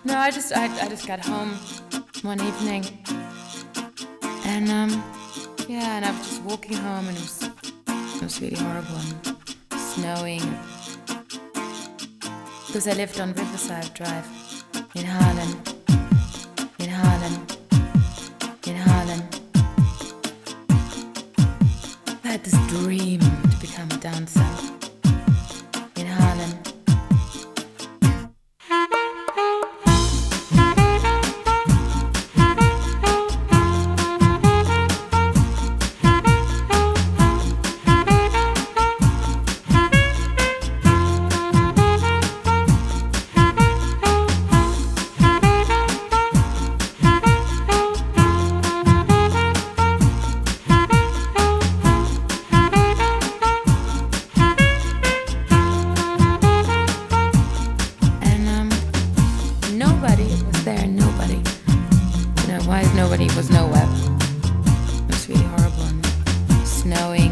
No, I just got home one evening, and yeah, and I was just walking home, and it was really horrible and snowing. Because I lived on Riverside Drive in Harlem, in Harlem, in Harlem. I had this dream to become a dancer in Harlem. Why nobody was nowhere. It was really horrible and snowing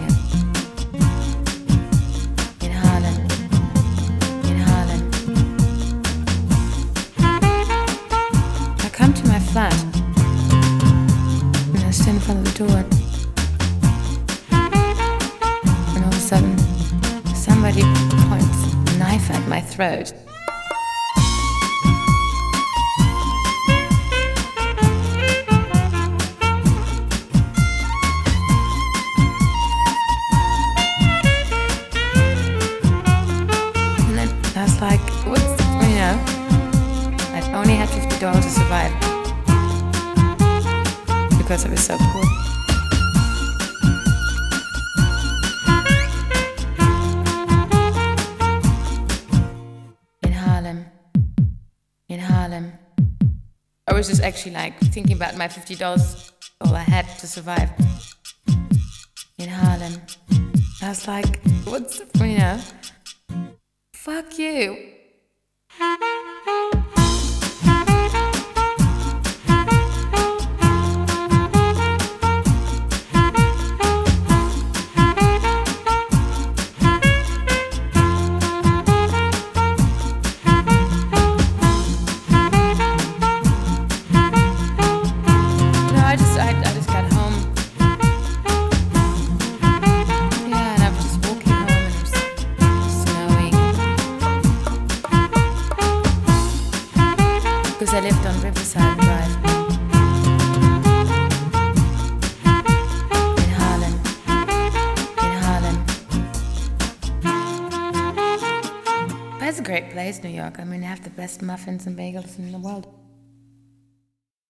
in Harlem, in Harlem. I come to my flat and I stand in front of the door, and all of a sudden somebody points a knife at my throat. Like, what's, I only had $50 to survive because I was so poor. In Harlem, in Harlem. I was just actually like thinking about my $50, all I had to survive. In Harlem. I was like, what's, fuck you. I just got home. Yeah, and I was just walking home and it was snowing. Because I lived on Riverside Drive in Harlem, in Harlem. But it's a great place, New York. I mean, they have the best muffins and bagels in the world.